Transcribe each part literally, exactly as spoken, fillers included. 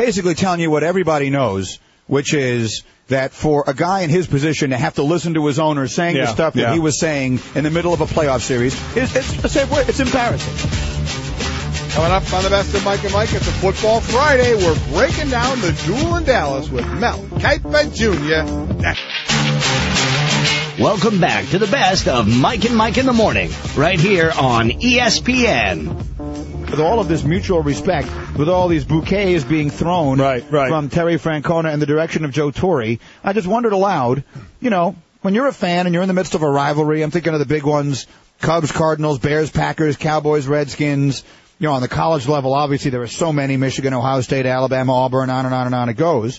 basically telling you what everybody knows, which is that for a guy in his position to have to listen to his owner saying yeah, the stuff that yeah. he was saying in the middle of a playoff series, is it's, it's, it's embarrassing. Coming up on the Best of Mike and Mike, it's a Football Friday. We're breaking down the duel in Dallas with Mel Kiper Junior next. Welcome back to the Best of Mike and Mike in the Morning, right here on E S P N. With all of this mutual respect, with all these bouquets being thrown right, right. from Terry Francona in the direction of Joe Torre, I just wondered aloud, you know, when you're a fan and you're in the midst of a rivalry, I'm thinking of the big ones, Cubs, Cardinals, Bears, Packers, Cowboys, Redskins. You know, on the college level, obviously there are so many, Michigan, Ohio State, Alabama, Auburn, on and on and on it goes.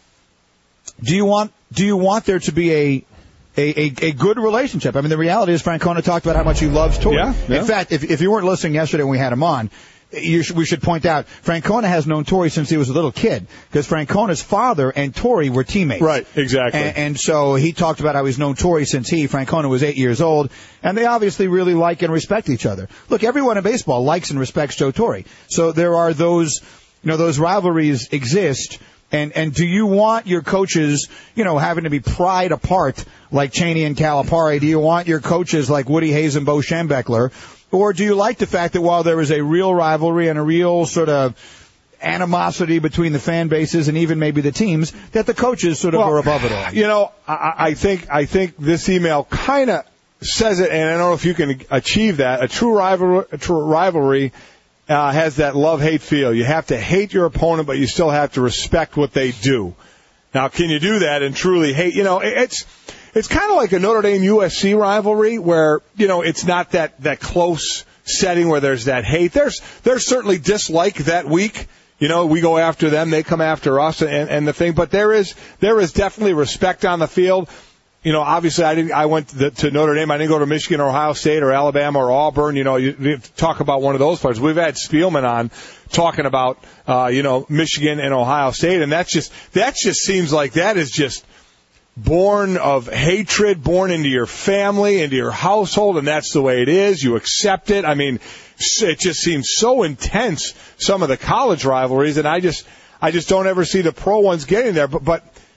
Do you want, do you want there to be a A, a, a good relationship? I mean, the reality is Francona talked about how much he loves Torre. Yeah, yeah. In fact, if, if you weren't listening yesterday when we had him on, you sh- we should point out Francona has known Torre since he was a little kid, because Francona's father and Torre were teammates. Right, exactly. And, and so he talked about how he's known Torre since he, Francona, was eight years old, and they obviously really like and respect each other. Look, everyone in baseball likes and respects Joe Torre. So there are those, you know, those rivalries exist. And and do you want your coaches, you know, having to be pried apart like Cheney and Calipari? Do you want your coaches like Woody Hayes and Bo Schembechler? Or do you like the fact that while there is a real rivalry and a real sort of animosity between the fan bases and even maybe the teams, that the coaches sort of well, are above it all? You know, I, I think I think this email kind of says it, and I don't know if you can achieve that. A true rivalry, a true rivalry Uh, has that love-hate feel. You have to hate your opponent, but you still have to respect what they do. Now, can you do that and truly hate? You know, it's it's kind of like a Notre Dame U S C rivalry where, you know, it's not that, that close setting where there's that hate. There's there's certainly dislike that week. You know, we go after them, they come after us, and, and the thing. But there is there is definitely respect on the field. You know, obviously, I didn't. I went to, the, to Notre Dame. I didn't go to Michigan or Ohio State or Alabama or Auburn. You know, you, you talk about one of those players. We've had Spielman on talking about, uh, you know, Michigan and Ohio State, and that's just that just seems like that is just born of hatred, born into your family, into your household, and that's the way it is. You accept it. I mean, it just seems so intense. Some of the college rivalries, and I just, I just don't ever see the pro ones getting there. But, but.